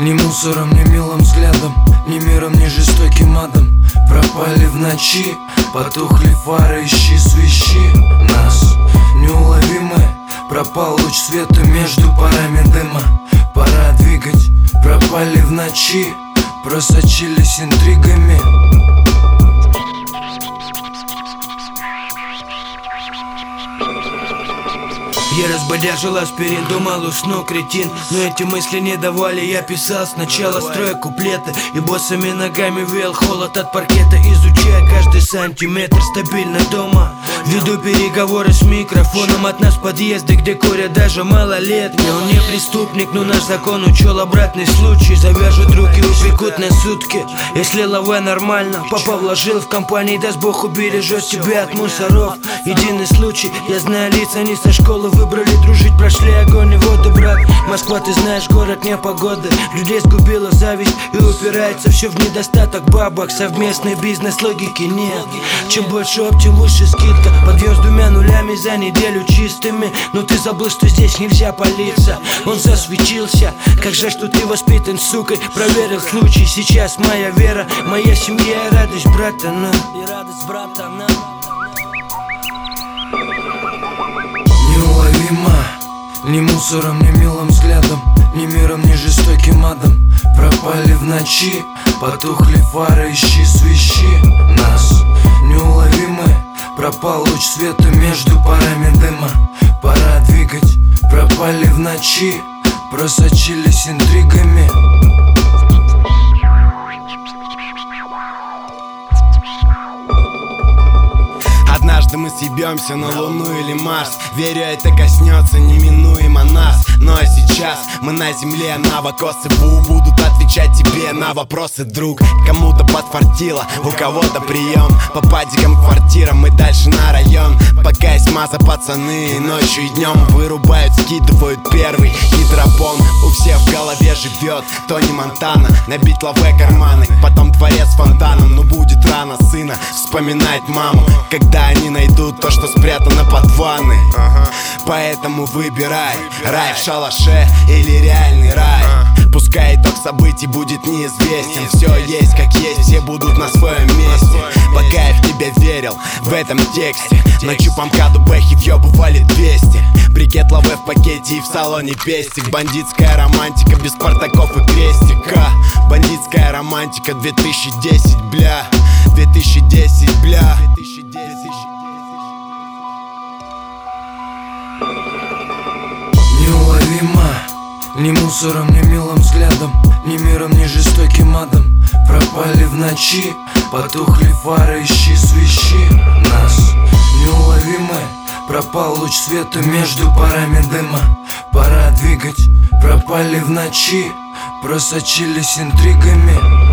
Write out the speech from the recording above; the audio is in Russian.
Ни мусором, ни милым взглядом, ни миром, ни жестоким адом. Пропали в ночи, потухли фары, ищи свищи нас неуловимы. Пропал луч света между парами дыма. Пора двигать, пропали в ночи, просочились интригами. Я разбодяжил аспирин, думал усну, кретин. Но эти мысли не давали, я писал сначала, строя куплеты и босыми ногами веял холод от паркета. Изучая каждый сантиметр стабильно дома, веду переговоры с микрофоном. От нас подъезды, где курят даже малолетние. Он не преступник, но наш закон учел обратный случай. Завяжут руки, упекут на сутки. Если лаве нормально, папа вложил в компании, даст Бог убережет тебя от мусоров. Единый случай, я знаю лица, они со школы выбрали дружить, прошли огонь и воды, брат. Москва, ты знаешь, город непогоды. Людей сгубила зависть и упирается все в недостаток бабок. Совместный бизнес, логики нет. Чем больше оп, тем выше скидка. Подъем с 2 нулями за неделю чистыми. Но ты забыл, что здесь нельзя палиться. Он засветился, как жаль, что ты воспитан сукой. Проверил случай, сейчас моя вера, моя семья и радость брата нам. Неуловимо, ни мусором, ни милым взглядом, ни миром, ни жестоким адом. Пропали в ночи, потухли фары, ищи свищи нас неуловимы. Пропал луч света между парами дыма. Пора двигать, пропали в ночи, просочились интригами. Однажды мы съебемся на Луну или Марс. Верю, это коснется неминуемо нас. Но сейчас мы на земле, Нава, Косыбу будут отвечать тебе на вопросы, друг. Кому-то подфартило, у кого-то прием. По падикам, квартирам и дальше на район. Пока есть маза, пацаны ночью и днем вырубают, скидывают первый гидропон. У всех в голове живет Тони Монтана. Набить лаве карманы, потом дворец с фонтаном. Но будет рано сына вспоминать маму, когда они найдут то, что спрятано под ванной. Поэтому выбирай, рай в шалаше или реальный рай. Пускай итог событий будет неизвестен. Все есть как есть, все будут на своем месте. Пока я в тебя верил, в этом тексте. Ночью по МКАДу бэхи въебывали 200. Брикет лаве в пакете и в салоне пестик. Бандитская романтика без спартаков и крестика. Бандитская романтика 2010, бля. 2010, бля. Неуловимо, ни мусором, ни милым взглядом, ни миром, ни жестоким адом. Пропали в ночи, потухли фары, ищи свищи нас неуловимы. Пропал луч света между парами дыма. Пора двигать, пропали в ночи, просочились интригами.